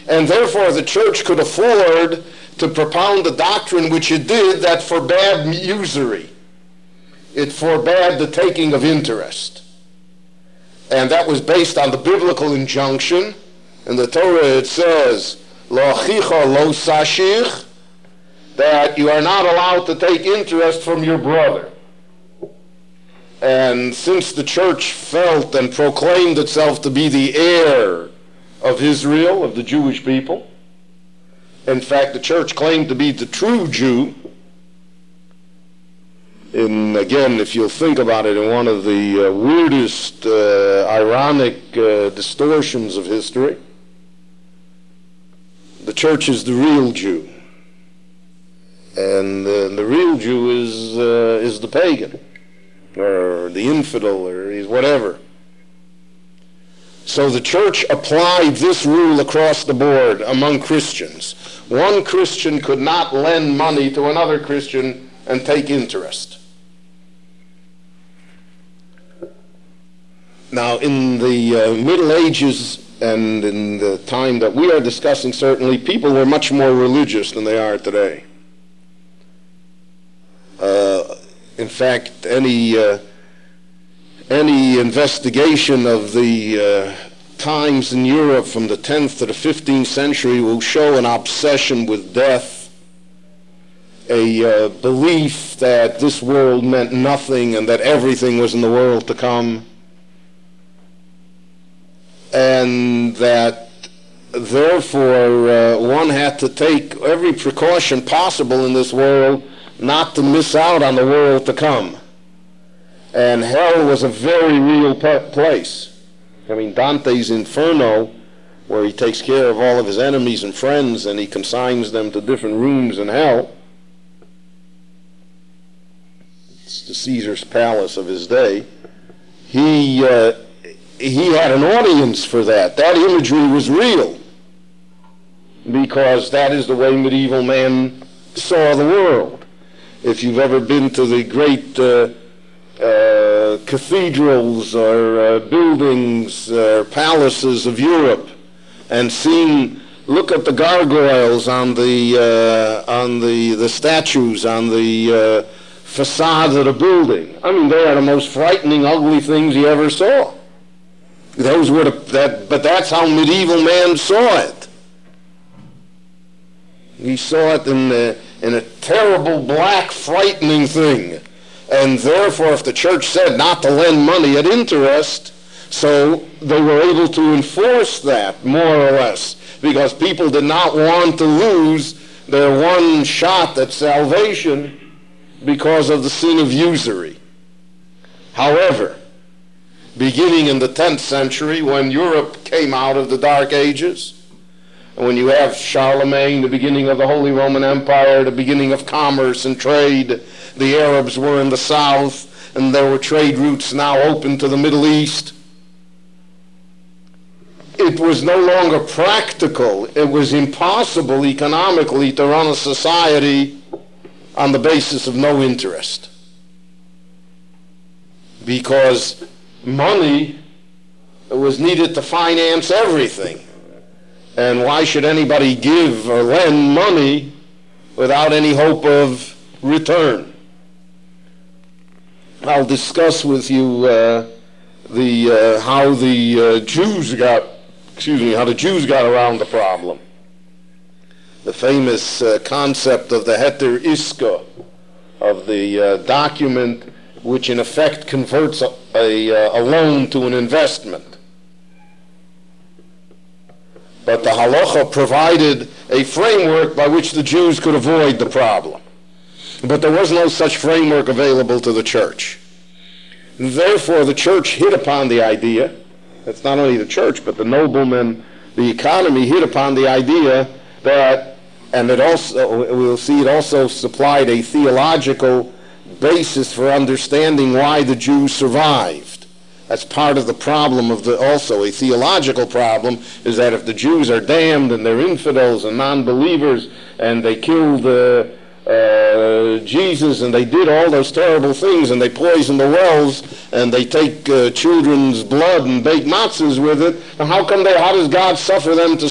And therefore the church could afford to propound a doctrine which it did that forbade usury. It forbade the taking of interest. And that was based on the biblical injunction. In the Torah it says, Lo achicha lo sashich, that you are not allowed to take interest from your brother. And since the church felt and proclaimed itself to be the heir of Israel, of the Jewish people, in fact, the church claimed to be the true Jew. And again, if you'll think about it, in one of the weirdest, ironic distortions of history, the church is the real Jew. And the real Jew is the pagan, or the infidel, or whatever. So the church applied this rule across the board among Christians. One Christian could not lend money to another Christian and take interest. Now, in the Middle Ages and in the time that we are discussing, certainly, people were much more religious than they are today. In fact, any investigation of the times in Europe from the 10th to the 15th century will show an obsession with death, a belief that this world meant nothing and that everything was in the world to come, and that therefore one had to take every precaution possible in this world not to miss out on the world to come. And hell was a very real place. I mean, Dante's Inferno, where he takes care of all of his enemies and friends and he consigns them to different rooms in hell. It's the Caesar's palace of his day. He had an audience for that. That imagery was real, because that is the way medieval man saw the world. If you've ever been to the great cathedrals or buildings or palaces of Europe and look at the gargoyles on the statues on the facade of the building. I mean, they are the most frightening, ugly things you ever saw. But that's how medieval man saw it. He saw it in a terrible, black, frightening thing. And therefore, if the church said not to lend money at interest, so they were able to enforce that, more or less, because people did not want to lose their one shot at salvation because of the sin of usury. However, beginning in the 10th century, when Europe came out of the Dark Ages, and when you have Charlemagne, the beginning of the Holy Roman Empire, the beginning of commerce and trade, the Arabs were in the south, and there were trade routes now open to the Middle East. It was no longer practical. It was impossible economically to run a society on the basis of no interest, because money was needed to finance everything. And why should anybody give or lend money without any hope of return? I'll discuss with you how the Jews got around the problem. The famous concept of the heter iska, of the document which in effect converts a loan to an investment. But the halacha provided a framework by which the Jews could avoid the problem. But there was no such framework available to the church. Therefore, the church hit upon the idea, that's not only the church, but the noblemen, the economy hit upon the idea that, and it also, we'll see, it also supplied a theological basis for understanding why the Jews survived. That's part of the problem of also a theological problem, is that if the Jews are damned and they're infidels and non-believers and they killed Jesus and they did all those terrible things and they poison the wells and they take children's blood and bake matzahs with it, how does God suffer them to